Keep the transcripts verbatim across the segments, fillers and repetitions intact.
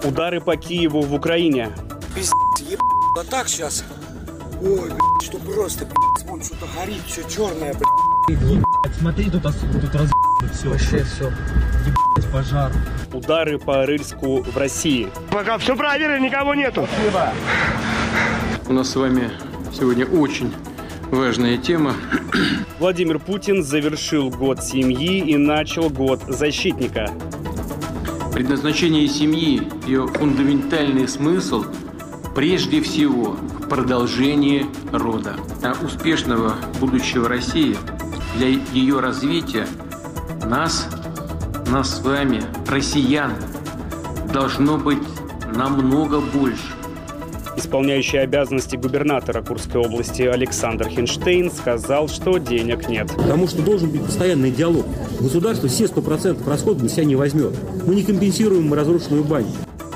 Удары по Киеву в Украине. Пиздец, еб... а так сейчас. Ой, блядь, что просто, блядь, вон что-то горит, все черное, блядь. Ебать, смотри, тут, тут раз... все, вообще все. Ебать, пожар. Удары по Рыльску в России. Пока все правильно, никого нету. Спасибо. У нас с вами сегодня очень важная тема. Владимир Путин завершил год семьи и начал год защитника. Предназначение семьи, ее фундаментальный смысл прежде всего в продолжении рода. А успешного будущего России, для ее развития нас, нас с вами, россиян, должно быть намного больше. Исполняющий обязанности губернатора Курской области Александр Хинштейн сказал, что денег нет. Потому что должен быть постоянный диалог. Государство все сто процентов расходов на себя не возьмет. Мы не компенсируем разрушенную баню.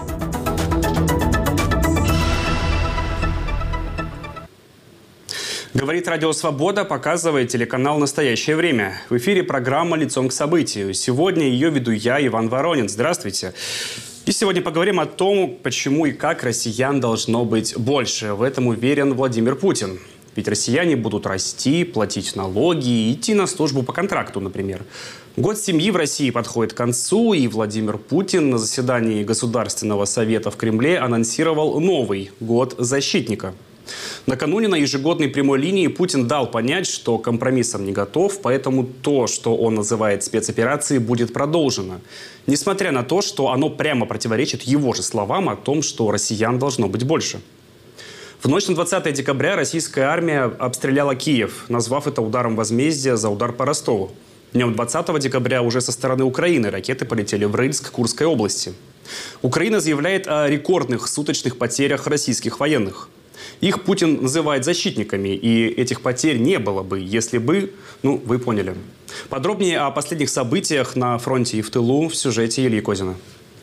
Говорит Радио Свобода, показывает телеканал «Настоящее время». В эфире программа «Лицом к событию». Сегодня ее веду я, Иван Воронин. Здравствуйте. И сегодня поговорим о том, почему и как россиян должно быть больше. В этом уверен Владимир Путин. Ведь россияне будут расти, платить налоги и идти на службу по контракту, например. Год семьи в России подходит к концу, и Владимир Путин на заседании Государственного совета в Кремле анонсировал новый год защитника. Накануне на ежегодной прямой линии Путин дал понять, что компромиссом не готов, поэтому то, что он называет спецоперацией, будет продолжено. Несмотря на то, что оно прямо противоречит его же словам о том, что россиян должно быть больше. В ночь на двадцатое декабря российская армия обстреляла Киев, назвав это ударом возмездия за удар по Ростову. Днем двадцатого декабря уже со стороны Украины ракеты полетели в Рыльск Курской области. Украина заявляет о рекордных суточных потерях российских военных. Их Путин называет защитниками, и этих потерь не было бы, если бы, ну, вы поняли. Подробнее о последних событиях на фронте и в тылу в сюжете Ильи Козина.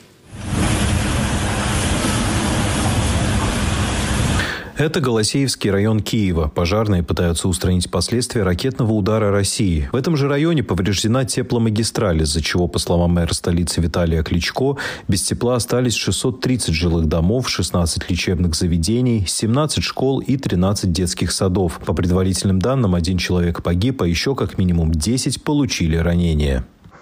Это Голосеевский район Киева. Пожарные пытаются устранить последствия ракетного удара России. В этом же районе повреждена тепломагистраль, из-за чего, по словам мэра столицы Виталия Кличко, без тепла остались шестьсот тридцать жилых домов, шестнадцать лечебных заведений, семнадцать школ и тринадцать детских садов. По предварительным данным, один человек погиб, а еще как минимум десять получили ранения.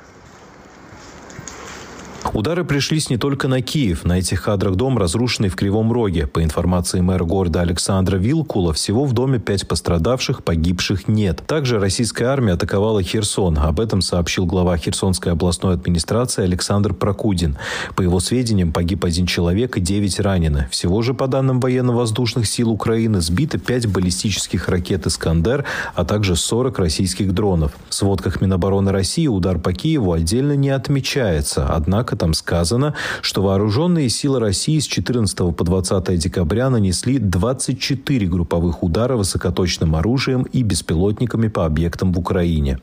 Удары пришлись не только на Киев. На этих кадрах дом, разрушенный в Кривом Роге. По информации мэра города Александра Вилкула, всего в доме пять пострадавших, погибших нет. Также российская армия атаковала Херсон. Об этом сообщил глава Херсонской областной администрации Александр Прокудин. По его сведениям, погиб один человек и девять ранены. Всего же, по данным военно-воздушных сил Украины, сбито пять баллистических ракет «Искандер», а также сорок российских дронов. В сводках Минобороны России удар по Киеву отдельно не отмечается. Однако там сказано, что вооруженные силы России с четырнадцатого по двадцатое декабря нанесли двадцать четыре групповых удара высокоточным оружием и беспилотниками по объектам в Украине.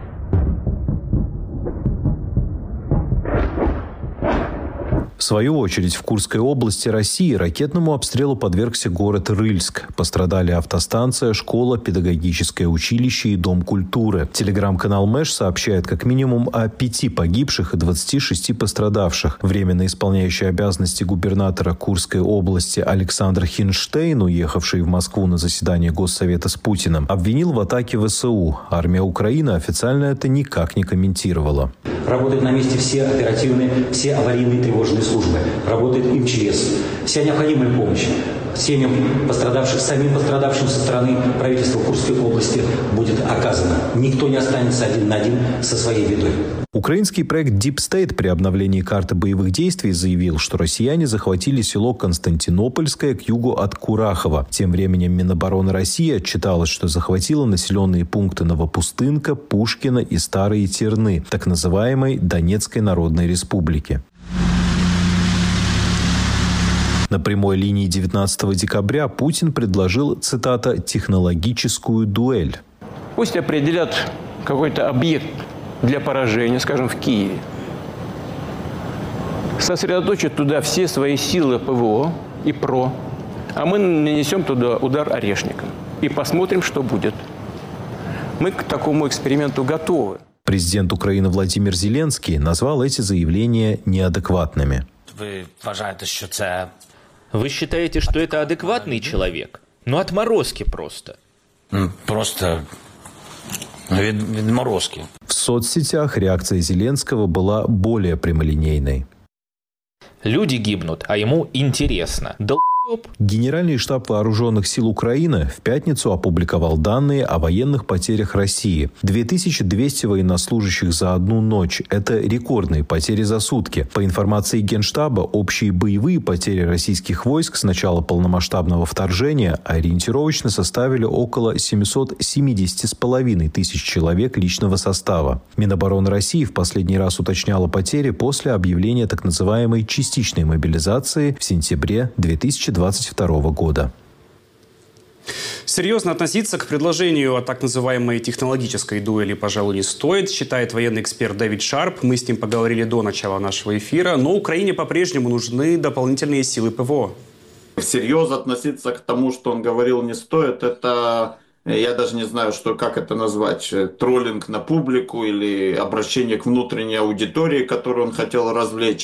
В свою очередь, в Курской области России ракетному обстрелу подвергся город Рыльск. Пострадали автостанция, школа, педагогическое училище и дом культуры. Телеграм-канал Мэш сообщает как минимум о пяти погибших и двадцати шести пострадавших. Временно исполняющий обязанности губернатора Курской области Александр Хинштейн, уехавший в Москву на заседание Госсовета с Путиным, обвинил в атаке ВСУ. Армия Украины официально это никак не комментировала. Работают на месте все оперативные, все аварийные тревожные службы. Работает МЧС. Вся необходимая помощь семьям пострадавших, самим пострадавшим со стороны правительства Курской области будет оказана. Никто не останется один на один со своей бедой. Украинский проект Deep State при обновлении карты боевых действий заявил, что россияне захватили село Константинопольское к югу от Курахова. Тем временем Минобороны России отчиталась, что захватила населенные пункты Новопустынка, Пушкина и Старые Терны, так называемой Донецкой Народной Республики. На прямой линии девятнадцатого декабря Путин предложил, цитата, «технологическую дуэль». Пусть определят какой-то объект для поражения, скажем, в Киеве. Сосредоточат туда все свои силы ПВО и ПРО, а мы нанесем туда удар орешником и посмотрим, что будет. Мы к такому эксперименту готовы. Президент Украины Владимир Зеленский назвал эти заявления неадекватными. вы вважаєте, що це... Вы считаете, что это адекватный человек? Ну, отморозки просто. Просто від, відморозки. В соцсетях реакция Зеленского была более прямолинейной. Люди гибнут, а ему интересно. Да Генеральный штаб Вооруженных сил Украины в пятницу опубликовал данные о военных потерях России. две тысячи двести военнослужащих за одну ночь. Это рекордные потери за сутки. По информации Генштаба, общие боевые потери российских войск с начала полномасштабного вторжения ориентировочно составили около семьсот семьдесят с половиной тысяч человек личного состава. Минобороны России в последний раз уточняла потери после объявления так называемой частичной мобилизации в сентябре две тысячи двадцать второго года. Серьезно относиться к предложению о так называемой технологической дуэли, пожалуй, не стоит, считает военный эксперт Дэвид Шарп. Мы с ним поговорили до начала нашего эфира. Но Украине по-прежнему нужны дополнительные силы ПВО. Всерьез относиться к тому, что он говорил, не стоит. Это, я даже не знаю, что, как это назвать, троллинг на публику или обращение к внутренней аудитории, которую он хотел развлечь.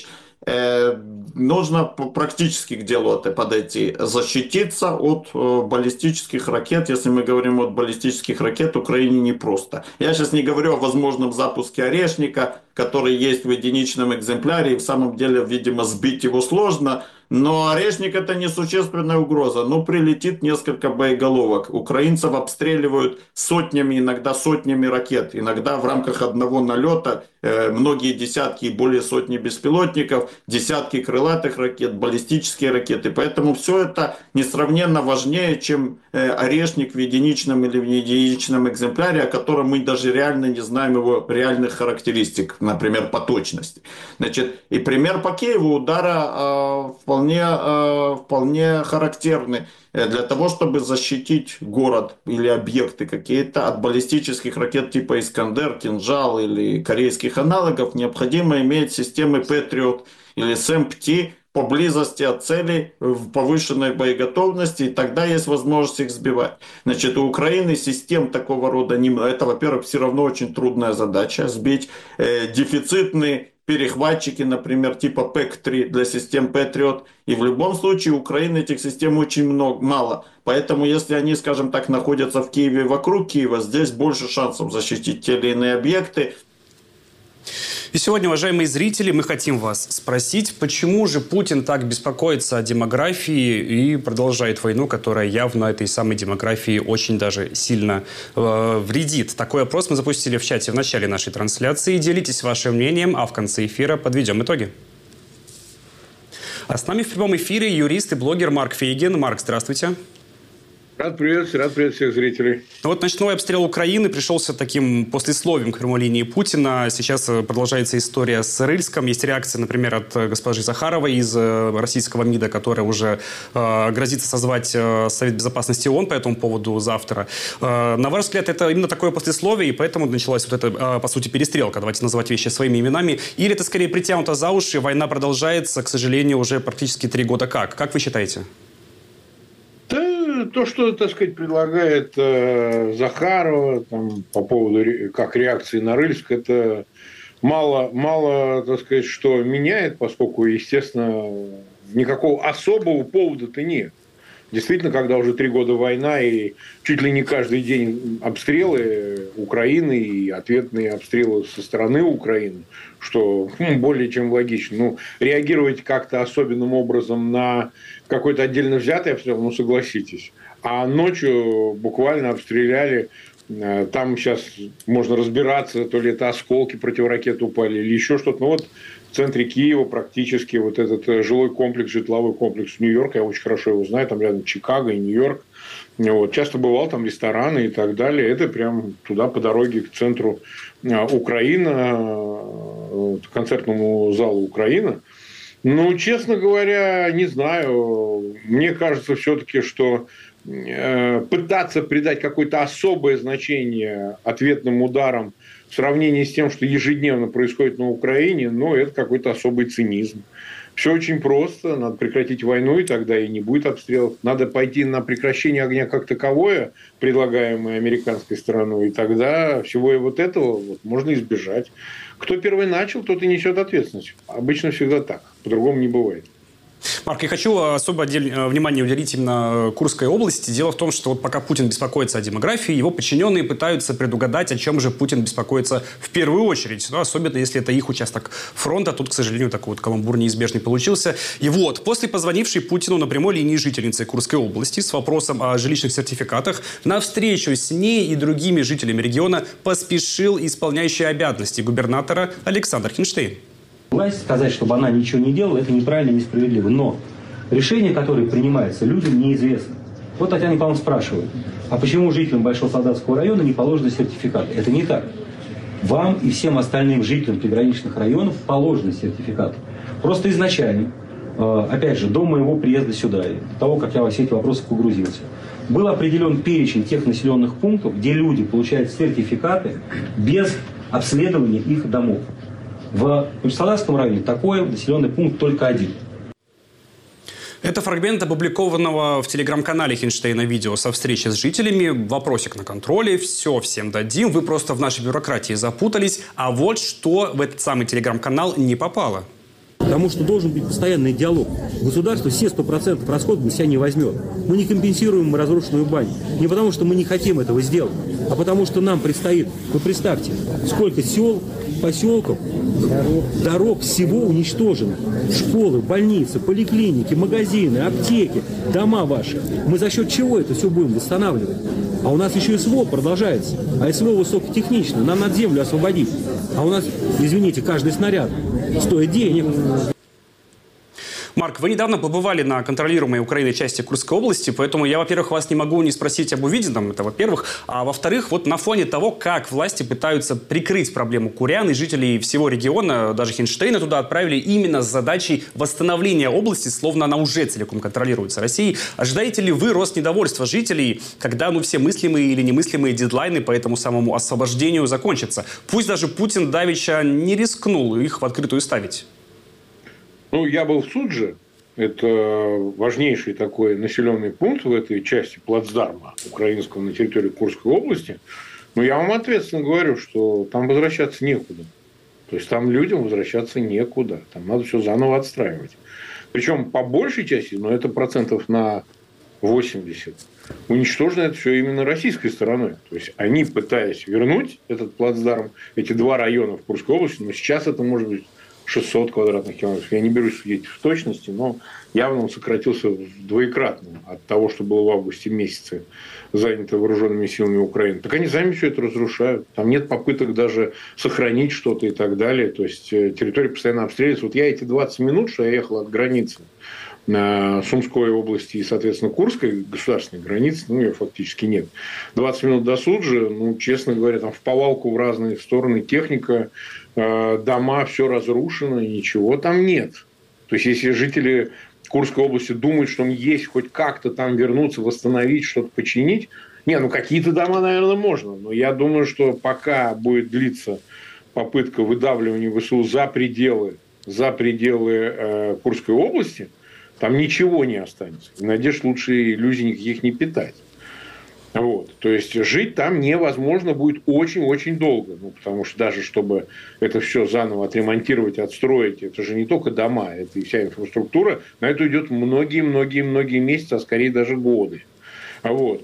Нужно практически к делу подойти. Защититься от баллистических ракет, если мы говорим о баллистических ракет, Украине непросто. Я сейчас не говорю о возможном запуске «Орешника», который есть в единичном экземпляре, и в самом деле, видимо, сбить его сложно. Но «Орешник» — это несущественная угроза. Ну, прилетит несколько боеголовок. Украинцев обстреливают сотнями, иногда сотнями ракет. Иногда в рамках одного налета э, многие десятки и более сотни беспилотников, десятки крылатых ракет, баллистические ракеты. Поэтому все это несравненно важнее, чем э, «Орешник» в единичном или в неединичном экземпляре, о котором мы даже реально не знаем его реальных характеристик, например, по точности. Значит, и пример по Киеву удара э, вполне, э, вполне характерный. Для того, чтобы защитить город или объекты какие-то от баллистических ракет типа «Искандер», «Кинжал» или корейских аналогов, необходимо иметь системы «Патриот» или «СМПТ» поблизости от целей в повышенной боеготовности, и тогда есть возможность их сбивать. Значит, у Украины систем такого рода не... Это, во-первых, все равно очень трудная задача сбить э, дефицитные перехватчики, например, типа пэк три для систем Patriot. И в любом случае у Украины этих систем очень много, мало. Поэтому если они, скажем так, находятся в Киеве и вокруг Киева, здесь больше шансов защитить те или иные объекты. И сегодня, уважаемые зрители, мы хотим вас спросить, почему же Путин так беспокоится о демографии и продолжает войну, которая явно этой самой демографии очень даже сильно э, вредит. Такой опрос мы запустили в чате в начале нашей трансляции. Делитесь вашим мнением, а в конце эфира подведем итоги. А с нами в прямом эфире юрист и блогер Марк Фейгин. Марк, здравствуйте. Рад приветствовать, рад приветствовать всех зрителей. Вот ночной обстрел Украины пришелся таким послесловием к прямолинии Путина. Сейчас продолжается история с Рыльском. Есть реакция, например, от госпожи Захаровой из российского МИДа, которая уже э, грозится созвать э, Совет Безопасности ООН по этому поводу завтра. Э, на ваш взгляд, это именно такое послесловие, и поэтому началась вот эта, э, по сути, перестрелка. Давайте называть вещи своими именами. Или это скорее притянуто за уши, война продолжается, к сожалению, уже практически три года как? Как вы считаете? То, что, так сказать, предлагает э, Захарова там, по поводу ре, как реакции на Рыльск, это мало, мало, так сказать, что меняет, поскольку, естественно, никакого особого повода-то нет. Действительно, когда уже три года война и чуть ли не каждый день обстрелы Украины и ответные обстрелы со стороны Украины, что хм, более чем логично. Ну, реагировать как-то особенным образом на какой-то отдельно взятый обстрел, ну, согласитесь. А ночью буквально обстреляли, там сейчас можно разбираться, то ли это осколки противоракет упали или еще что-то. Ну, вот в центре Киева практически вот этот жилой комплекс, житловой комплекс Нью-Йорка, я очень хорошо его знаю, там рядом Чикаго и Нью-Йорк. Вот. Часто бывал, там рестораны и так далее. Это прям туда по дороге к центру Украины, к концертному залу Украина. Ну, честно говоря, не знаю. Мне кажется все-таки, что пытаться придать какое-то особое значение ответным ударам в сравнении с тем, что ежедневно происходит на Украине, ну, это какой-то особый цинизм. Все очень просто. Надо прекратить войну, и тогда и не будет обстрелов. Надо пойти на прекращение огня как таковое, предлагаемое американской стороной, и тогда всего и вот этого вот можно избежать. Кто первый начал, тот и несет ответственность. Обычно всегда так. По-другому не бывает. Марк, я хочу особо внимание уделить именно Курской области. Дело в том, что вот пока Путин беспокоится о демографии, его подчиненные пытаются предугадать, о чем же Путин беспокоится в первую очередь. Ну, особенно, если это их участок фронта. Тут, к сожалению, такой вот каламбур неизбежный получился. И вот, после позвонившей Путину на прямой линии жительницы Курской области с вопросом о жилищных сертификатах, на встречу с ней и другими жителями региона поспешил исполняющий обязанности губернатора Александр Хинштейн. Власть сказать, чтобы она ничего не делала, это неправильно и несправедливо. Но решения, которые принимаются, людям неизвестны. Вот Татьяна Николаевна спрашивает, а почему жителям Большого Солдатского района не положены сертификаты? Это не так. Вам и всем остальным жителям приграничных районов положены сертификаты. Просто изначально, опять же, до моего приезда сюда, до того, как я во все эти вопросы погрузился, был определен перечень тех населенных пунктов, где люди получают сертификаты без обследования их домов. В Солдатском районе такой населенный пункт только один. Это фрагмент опубликованного в телеграм-канале Хинштейна видео со встречи с жителями. Вопросик на контроле. Все всем дадим. Вы просто в нашей бюрократии запутались. А вот что в этот самый телеграм-канал не попало. Потому что должен быть постоянный диалог. Государство все сто процентов расходов на себя не возьмет. Мы не компенсируем разрушенную баню. Не потому, что мы не хотим этого сделать, а потому, что нам предстоит, вы представьте, сколько сел, поселков, дорог, дорог всего уничтожено. Школы, больницы, поликлиники, магазины, аптеки, дома ваши. Мы за счет чего это все будем восстанавливать? А у нас еще СВО продолжается. А СВО высокотехничное. Нам надо землю освободить. А у нас, извините, каждый снаряд стоит денег. Марк, вы недавно побывали на контролируемой Украиной части Курской области, поэтому я, во-первых, вас не могу не спросить об увиденном, это во-первых, а во-вторых, вот на фоне того, как власти пытаются прикрыть проблему курян и жителей всего региона, даже Хинштейна туда отправили именно с задачей восстановления области, словно она уже целиком контролируется Россией. Ожидаете ли вы рост недовольства жителей, когда ну, все мыслимые или немыслимые дедлайны по этому самому освобождению закончатся? Пусть даже Путин давеча не рискнул их в открытую ставить. Ну, я был в Судже. Это важнейший такой населенный пункт в этой части плацдарма украинского на территории Курской области. Но я вам ответственно говорю, что там возвращаться некуда. То есть, там людям возвращаться некуда. Там надо все заново отстраивать. Причем, по большей части, но это процентов на восемьдесят, уничтожено это все именно российской стороной. То есть, они, пытаясь вернуть этот плацдарм, эти два района в Курской области, но сейчас это может быть шестьсот квадратных километров. Я не берусь судить в точности, но явно он сократился двоекратно от того, что было в августе месяце занято вооруженными силами Украины. Так они сами все это разрушают. Там нет попыток даже сохранить что-то и так далее. То есть, территория постоянно обстреливается. Вот я эти двадцать минут, что я ехал от границы на Сумской области и, соответственно, Курской государственной границы, ну, ее фактически нет. двадцать минут до Суджи, ну, честно говоря, там в повалку в разные стороны техника, э, дома, все разрушено, ничего там нет. То есть, если жители Курской области думают, что есть хоть как-то там вернуться, восстановить, что-то починить, не, ну, какие-то дома, наверное, можно, но я думаю, что пока будет длиться попытка выдавливания ВСУ за пределы, за пределы э, Курской области, там ничего не останется. И надежд лучше иллюзий никаких не питать. Вот. То есть, жить там невозможно будет очень-очень долго. Ну, потому что даже чтобы это все заново отремонтировать, отстроить, это же не только дома, это и вся инфраструктура. На это идет многие-многие-многие месяцы, а скорее даже годы. Вот.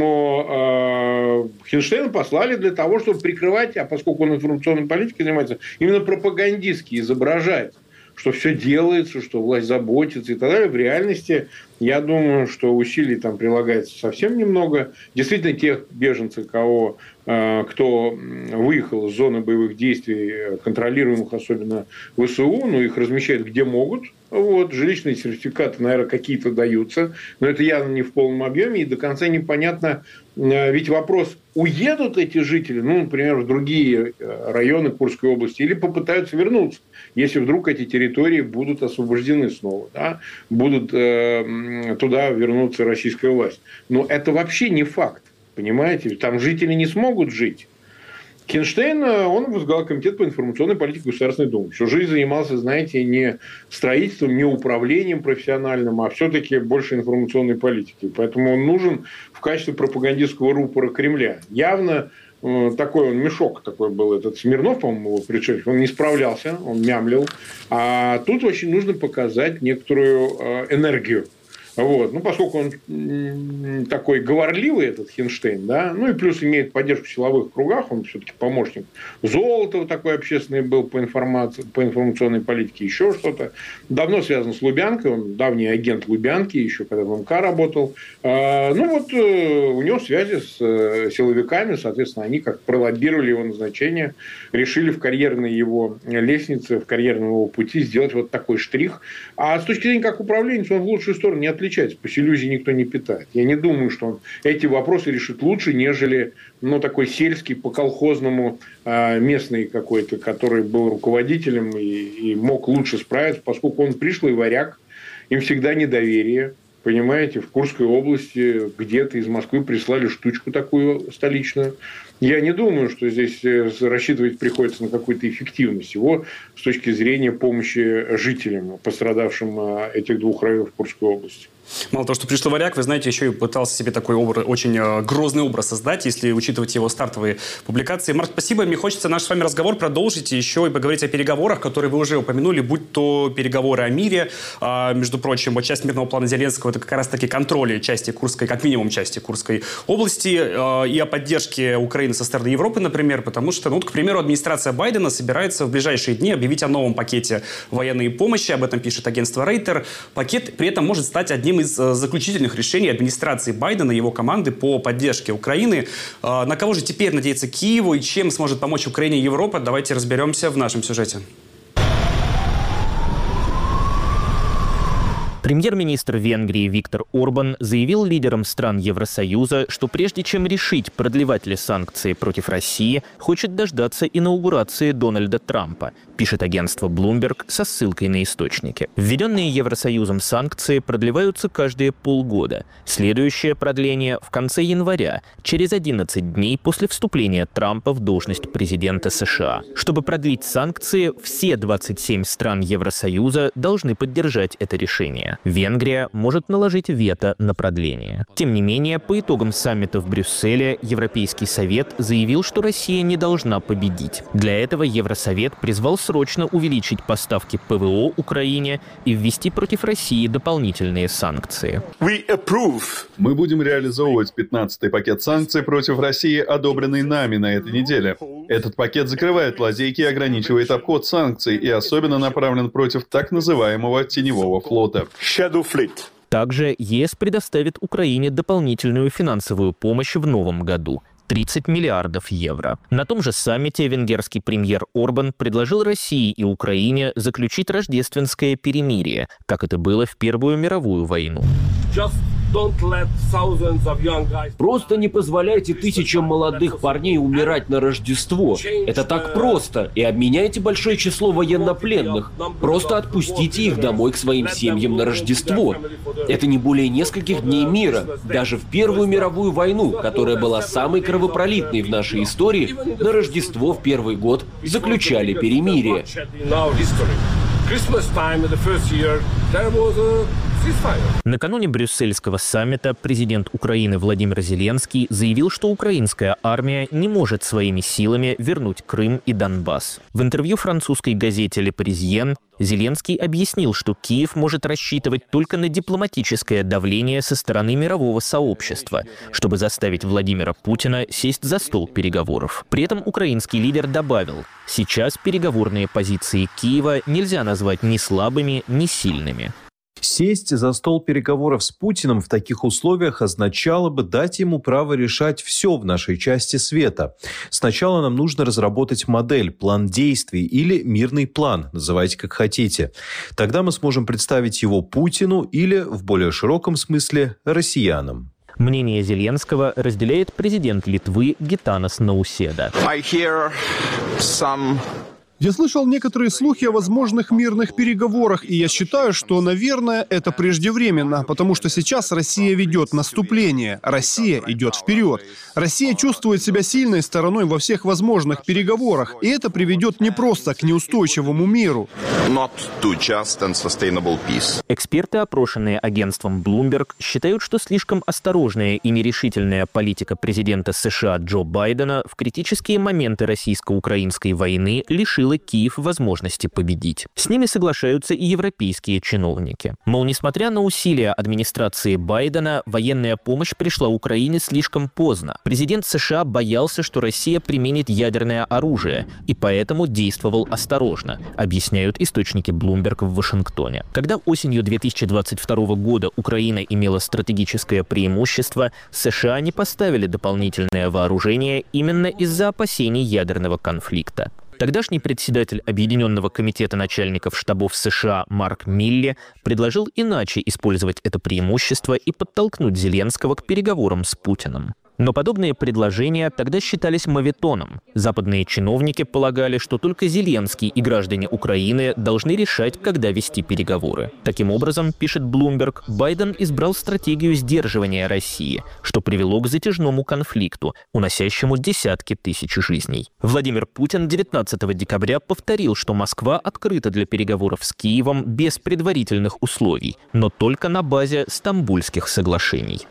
Поэтому э, Хинштейна послали для того, чтобы прикрывать, а поскольку он информационной политикой занимается, именно пропагандистски изображать, что все делается, что власть заботится и так далее. В реальности, я думаю, что усилий там прилагается совсем немного. Действительно, тех беженцев, кого, кто выехал из зоны боевых действий, контролируемых особенно ВСУ, ну, их размещают где могут. Вот, жилищные сертификаты, наверное, какие-то даются, но это явно не в полном объеме, и до конца непонятно. Ведь вопрос, уедут эти жители, ну, например, в другие районы Курской области, или попытаются вернуться, если вдруг эти территории будут освобождены снова, да, будут э, туда вернуться российская власть. Но это вообще не факт, понимаете? Там жители не смогут жить. Хинштейн, он возглавлял комитет по информационной политике Государственной Думы. Всю жизнь занимался, знаете, не строительством, не управлением профессиональным, а все-таки больше информационной политикой. Поэтому он нужен в качестве пропагандистского рупора Кремля. Явно такой он мешок такой был, этот Смирнов, по-моему, его предшественник, он не справлялся, он мямлил. А тут очень нужно показать некоторую энергию. Вот. Ну, поскольку он такой говорливый, этот Хинштейн, да, ну и плюс имеет поддержку в силовых кругах, он все-таки помощник Золотова такой общественный был по, информации, по информационной политике, еще что-то. Давно связан с Лубянкой, он давний агент Лубянки, еще когда в МК работал. Ну, вот у него связи с силовиками, соответственно, они как пролоббировали его назначение, решили в карьерной его лестнице, в карьерном его пути сделать вот такой штрих. А с точки зрения как управленец, он в лучшую сторону не отличается. Пусть иллюзий никто не питает. Я не думаю, что он эти вопросы решит лучше, нежели ну, такой сельский, по-колхозному местный какой-то, который был руководителем и, и мог лучше справиться, поскольку он пришлый варяг, им всегда недоверие. Понимаете, в Курской области где-то из Москвы прислали штучку такую столичную. Я не думаю, что здесь рассчитывать приходится на какую-то эффективность его с точки зрения помощи жителям, пострадавшим этих двух районов Курской области. Мало того, что пришлый варяг, вы знаете, еще и пытался себе такой образ, очень э, грозный образ создать, если учитывать его стартовые публикации. Марк, спасибо. Мне хочется наш с вами разговор продолжить еще и поговорить о переговорах, которые вы уже упомянули, будь то переговоры о мире. Э, между прочим, вот часть мирного плана Зеленского – это как раз-таки контроль части Курской, как минимум части Курской области, э, и о поддержке Украины со стороны Европы, например, потому что, ну, вот, к примеру, администрация Байдена собирается в ближайшие дни объявить о новом пакете военной помощи. Об этом пишет агентство Рейтер. Пакет при этом может стать одним из заключительных решений администрации Байдена и его команды по поддержке Украины. На кого же теперь надеется Киеву и чем сможет помочь Украине и Европа? Давайте разберемся в нашем сюжете. Премьер-министр Венгрии Виктор Орбан заявил лидерам стран Евросоюза, что прежде чем решить, продлевать ли санкции против России, хочет дождаться инаугурации Дональда Трампа, пишет агентство Bloomberg со ссылкой на источники. Введенные Евросоюзом санкции продлеваются каждые полгода. Следующее продление в конце января, через одиннадцать дней после вступления Трампа в должность президента США. Чтобы продлить санкции, все двадцать семь стран Евросоюза должны поддержать это решение. Венгрия может наложить вето на продление. Тем не менее, по итогам саммита в Брюсселе Европейский совет заявил, что Россия не должна победить. Для этого Евросовет призвал срочно увеличить поставки ПВО Украине и ввести против России дополнительные санкции. Мы будем реализовывать пятнадцатый пакет санкций против России, одобренный нами на этой неделе. Этот пакет закрывает лазейки и ограничивает обход санкций и особенно направлен против так называемого теневого флота. Также ЕС предоставит Украине дополнительную финансовую помощь в новом году – тридцать миллиардов евро. На том же саммите венгерский премьер Орбан предложил России и Украине заключить рождественское перемирие, как это было в Первую мировую войну. Просто не позволяйте тысячам молодых парней умирать на Рождество. Это так просто. И обменяйте большое число военнопленных. Просто отпустите их домой к своим семьям на Рождество. Это не более нескольких дней мира. Даже в Первую мировую войну, которая была самой кровопролитной в нашей истории, на Рождество в первый год заключали перемирие. Накануне брюссельского саммита президент Украины Владимир Зеленский заявил, что украинская армия не может своими силами вернуть Крым и Донбасс. В интервью французской газете «Le Parisien» Зеленский объяснил, что Киев может рассчитывать только на дипломатическое давление со стороны мирового сообщества, чтобы заставить Владимира Путина сесть за стол переговоров. При этом украинский лидер добавил, сейчас переговорные позиции Киева нельзя назвать ни слабыми, ни сильными. Сесть за стол переговоров с Путиным в таких условиях означало бы дать ему право решать все в нашей части света. Сначала нам нужно разработать модель, план действий или мирный план, называйте как хотите. Тогда мы сможем представить его Путину или, в более широком смысле, россиянам. Мнение Зеленского разделяет президент Литвы Гитанас Науседа. I hear some Я слышал некоторые слухи о возможных мирных переговорах, и я считаю, что, наверное, это преждевременно, потому что сейчас Россия ведет наступление, Россия идет вперед. Россия чувствует себя сильной стороной во всех возможных переговорах, и это приведет не просто к неустойчивому миру. Эксперты, опрошенные агентством Bloomberg, считают, что слишком осторожная и нерешительная политика президента США Джо Байдена в критические моменты российско-украинской войны лишила Киев возможности победить. С ними соглашаются и европейские чиновники. Мол, несмотря на усилия администрации Байдена, военная помощь пришла Украине слишком поздно. Президент США боялся, что Россия применит ядерное оружие, и поэтому действовал осторожно, объясняют источники Bloomberg в Вашингтоне. Когда осенью две тысячи двадцать второго года Украина имела стратегическое преимущество, США не поставили дополнительное вооружение именно из-за опасений ядерного конфликта. Тогдашний председатель Объединенного комитета начальников штабов США Марк Милле предложил иначе использовать это преимущество и подтолкнуть Зеленского к переговорам с Путиным. Но подобные предложения тогда считались моветоном. Западные чиновники полагали, что только Зеленский и граждане Украины должны решать, когда вести переговоры. Таким образом, пишет Bloomberg, Байден избрал стратегию сдерживания России, что привело к затяжному конфликту, уносящему десятки тысяч жизней. Владимир Путин девятнадцатого декабря повторил, что Москва открыта для переговоров с Киевом без предварительных условий, но только на базе Стамбульских соглашений.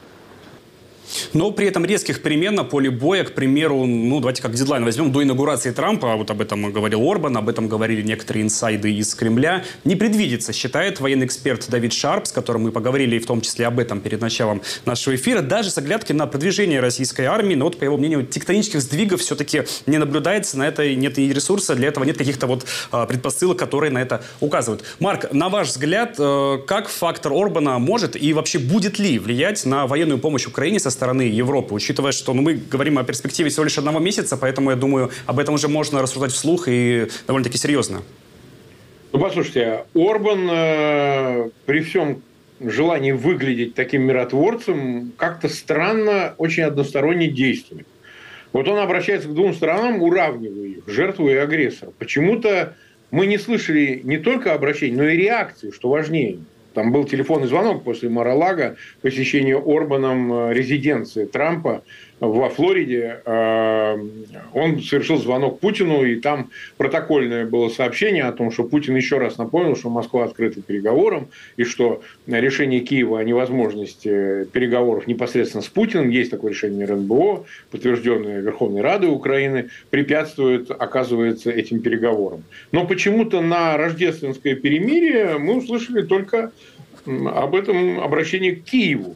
Но при этом резких перемен на поле боя, к примеру, ну давайте как дедлайн возьмем, до инаугурации Трампа, вот об этом говорил Орбан, об этом говорили некоторые инсайды из Кремля, не предвидится, считает военный эксперт Давид Шарп, с которым мы поговорили, и в том числе об этом перед началом нашего эфира, даже с оглядки на продвижение российской армии, но вот, по его мнению, тектонических сдвигов все-таки не наблюдается, на это нет и ресурса, для этого нет каких-то вот предпосылок, которые на это указывают. Марк, на ваш взгляд, как фактор Орбана может и вообще будет ли влиять на военную помощь Украине со стороны стороны Европы, учитывая, что ну, мы говорим о перспективе всего лишь одного месяца, поэтому, я думаю, об этом уже можно рассуждать вслух и довольно-таки серьезно. Ну, послушайте, Орбан э, при всем желании выглядеть таким миротворцем как-то странно, очень односторонне действует. Вот он обращается к двум сторонам, уравнивая их, жертву и агрессора. Почему-то мы не слышали не только обращений, но и реакции, что важнее. Там был телефонный звонок после Мар-а-Лаго, посещения Орбаном резиденции Трампа во Флориде. Он совершил звонок Путину, и там протокольное было сообщение о том, что Путин еще раз напомнил, что Москва открыта переговорам, и что решение Киева о невозможности переговоров непосредственно с Путиным, есть такое решение эр эн бэ о, подтвержденное Верховной Радой Украины, препятствует, оказывается, этим переговорам. Но почему-то на рождественское перемирие мы услышали только об этом обращении к Киеву.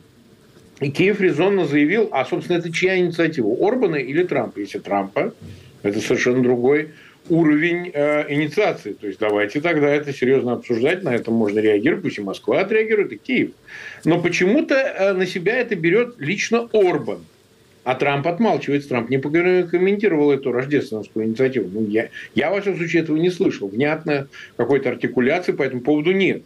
И Киев резонно заявил, а, собственно, это чья инициатива? Орбана или Трампа? Если Трампа, это совершенно другой уровень э, инициации. То есть, давайте тогда это серьезно обсуждать, на это можно реагировать, пусть и Москва отреагирует, и Киев. Но почему-то э, на себя это берет лично Орбан. А Трамп отмалчивается. Трамп не комментировал эту рождественскую инициативу. Ну, я, я, во всяком случае, этого не слышал. Внятно какой-то артикуляции по этому поводу нет.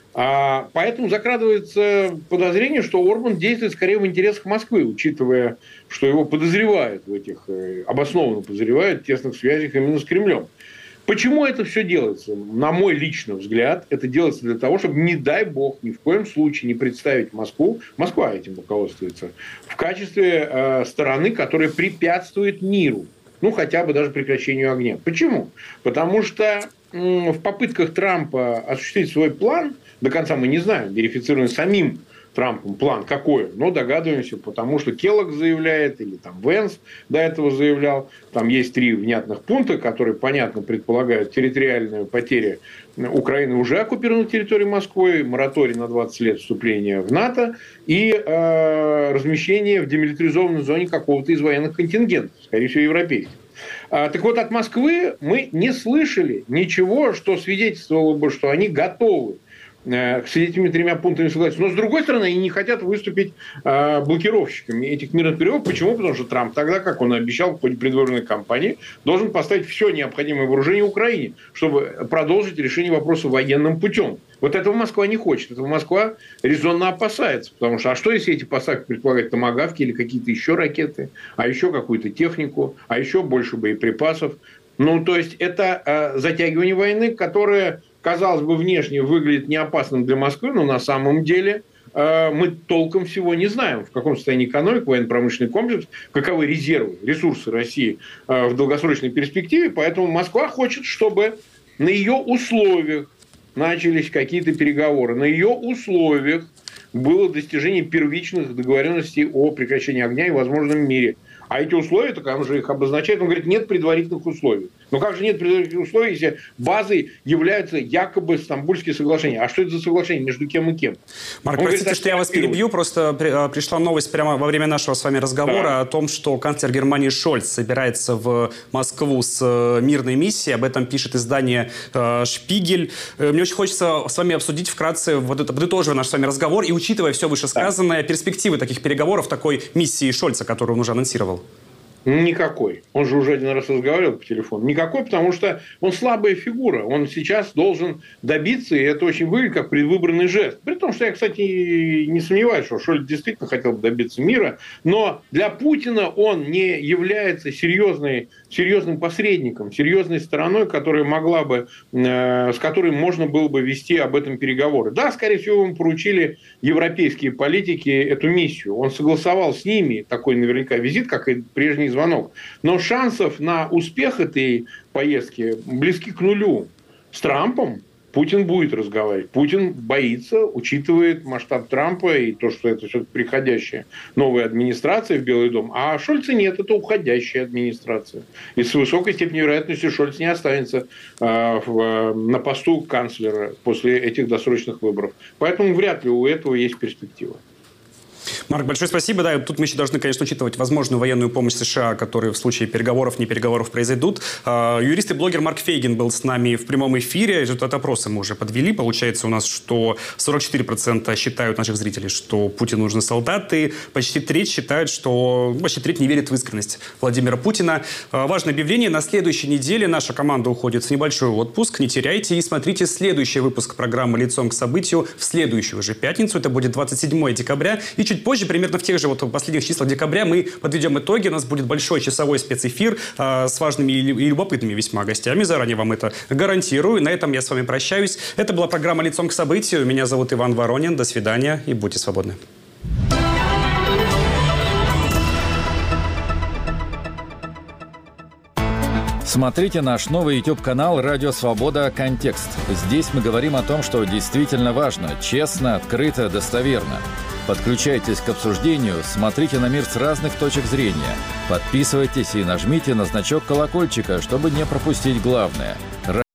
А, поэтому закрадывается подозрение, что Орбан действует скорее в интересах Москвы, учитывая, что его подозревают в этих, обоснованно подозревают в тесных связях именно с Кремлем. Почему это все делается? На мой личный взгляд, это делается для того, чтобы, не дай бог, ни в коем случае не представить Москву, Москва этим руководствуется, в качестве э, стороны, которая препятствует миру. Ну, хотя бы даже прекращению огня. Почему? Потому что э, в попытках Трампа осуществить свой план, до конца мы не знаем, верифицированный самим Трампом план какой, но догадываемся, потому что Келлог заявляет, или там Венс до этого заявлял, там есть три внятных пункта, которые, понятно, предполагают территориальную потерю Украины уже оккупированной территории Москвы, мораторий на двадцать лет вступления в НАТО и э, размещение в демилитаризованной зоне какого-то из военных контингентов, скорее всего, европейских. А, так вот, от Москвы мы не слышали ничего, что свидетельствовало бы, что они готовы с этими тремя пунктами согласен. Но, с другой стороны, они не хотят выступить э, блокировщиками этих мирных переговоров. Почему? Потому что Трамп тогда, как он обещал в ходе предвыборной кампании, должен поставить все необходимое вооружение Украине, чтобы продолжить решение вопроса военным путем. Вот этого Москва не хочет. Этого Москва резонно опасается. Потому что, а что, если эти поставки предполагают томагавки или какие-то еще ракеты, а еще какую-то технику, а еще больше боеприпасов? Ну, то есть это э, затягивание войны, которое, казалось бы, внешне выглядит не опасным для Москвы, но на самом деле э, мы толком всего не знаем, в каком состоянии экономика, военно-промышленный комплекс, каковы резервы, ресурсы России э, в долгосрочной перспективе. Поэтому Москва хочет, чтобы на ее условиях начались какие-то переговоры, на ее условиях было достижение первичных договоренностей о прекращении огня и возможном мире. А эти условия, так он же их обозначает, он говорит, нет предварительных условий. Но как же нет предварительных условий, если базой являются якобы Стамбульские соглашения? А что это за соглашение, между кем и кем? Марк, он простите, говорит, что я вас перебью, просто пришла новость прямо во время нашего с вами разговора да. о том, что канцлер Германии Шольц собирается в Москву с мирной миссией. Об этом пишет издание «Шпигель». Мне очень хочется с вами обсудить вкратце, вот это, подытоживая наш с вами разговор и учитывая все вышесказанное, да. перспективы таких переговоров, такой миссии Шольца, которую он уже анонсировал. Никакой. Он же уже один раз разговаривал по телефону. Никакой, потому что он слабая фигура. Он сейчас должен добиться, и это очень выглядит как предвыборный жест. При том, что я, кстати, не сомневаюсь, что Шольц действительно хотел бы добиться мира, но для Путина он не является серьезной, серьезным посредником, серьезной стороной, которая могла бы, э, с которой можно было бы вести об этом переговоры. Да, скорее всего, ему поручили европейские политики эту миссию. Он согласовал с ними такой наверняка визит, как и прежний звонок. Но шансов на успех этой поездки близки к нулю. С Трампом Путин будет разговаривать. Путин боится, учитывает масштаб Трампа и то, что это все-таки приходящая новая администрация в Белый дом. А Шольца нет, это уходящая администрация. И с высокой степенью вероятности Шольц не останется э, в, на посту канцлера после этих досрочных выборов. Поэтому вряд ли у этого есть перспектива. Марк, большое спасибо. Да, тут мы еще должны, конечно, учитывать возможную военную помощь США, которые в случае переговоров, не переговоров произойдут. Юрист и блогер Марк Фейгин был с нами в прямом эфире. Результат опроса мы уже подвели. Получается у нас, что сорок четыре процента считают наших зрителей, что Путину нужны солдаты. Почти треть считают, что... Почти треть не верит в искренность Владимира Путина. Важное объявление. На следующей неделе наша команда уходит в небольшой отпуск. Не теряйте и смотрите следующий выпуск программы «Лицом к событию» в следующую же пятницу. Это будет двадцать седьмого декабря. И чуть позже, примерно в тех же вот последних числах декабря, мы подведем итоги. У нас будет большой часовой спецэфир э, с важными и любопытными весьма гостями. Заранее вам это гарантирую. На этом я с вами прощаюсь. Это была программа «Лицом к событию». Меня зовут Иван Воронин. До свидания и будьте свободны. Смотрите наш новый YouTube-канал «Радио Свобода. Контекст». Здесь мы говорим о том, что действительно важно, честно, открыто, достоверно. Подключайтесь к обсуждению, смотрите на мир с разных точек зрения. Подписывайтесь и нажмите на значок колокольчика, чтобы не пропустить главное.